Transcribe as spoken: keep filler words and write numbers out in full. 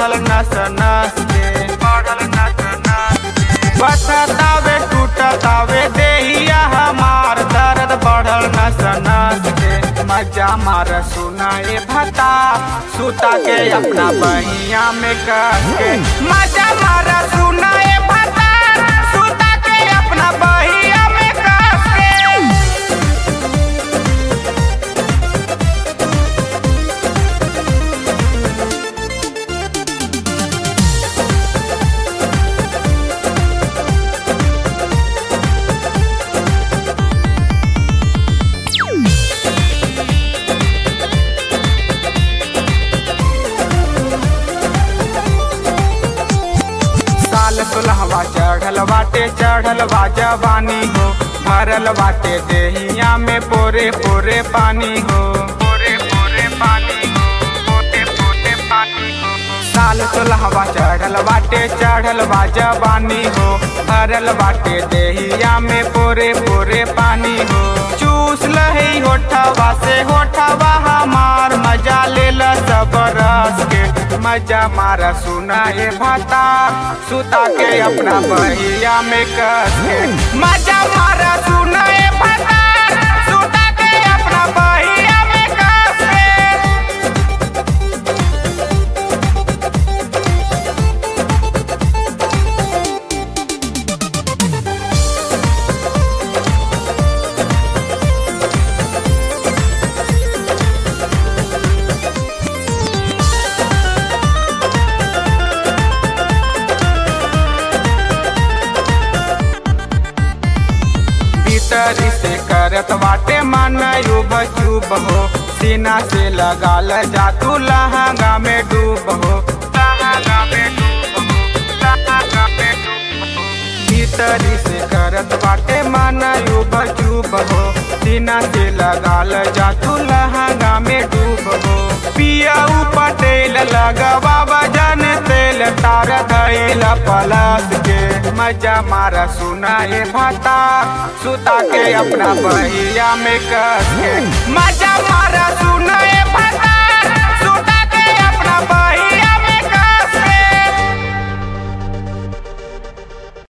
बढ़ल नस नस के बढ़ल नस नस के बथतावे टूटतावे देहिया हमार दर्द बढ़ल नस नस के मजा मार सुनाए भता सुता के अपना बहिया में कस के मजा मार सुनाए भता सुता के अपना बहिया में कस के। सुलहवा चढ़ल बाटे चढ़ल बा जवानी हो भरल बाटे देहिया में पोरे पोरे पानी हो पोरे पोरे पानी हो पोते पोते पानी हो साल सुलहवा चढ़ल बाटे चढ़ल बा जवानी हो भरल बाटे देहिया में पोरे पोरे पानी हो चूस लही होठवा से होठवा हमार मजा लेला सब रस के मजा मारा सुनाए भता सुता के अपना बहिया में कस के मजा मारा सुनाए भता सुता के अपना बहिया में कस के। भीतरी से करत बाटे मन युब चुब हो सीना से लगाल जा तू लहंगा में डूब हो लहंगा में डूब हो लहंगा में डूब हो भीतरी से करत बाटे मन युब चुब हो सीना से लगाल जा तू लहंगा में डूब हो पिया पटेल लगवा बजन तेल तार धैल पलस के मजा मारा सुनाए भता सुता के अपना बहिया में कस के मजा मारा सुनाए भता सुता के अपना बहिया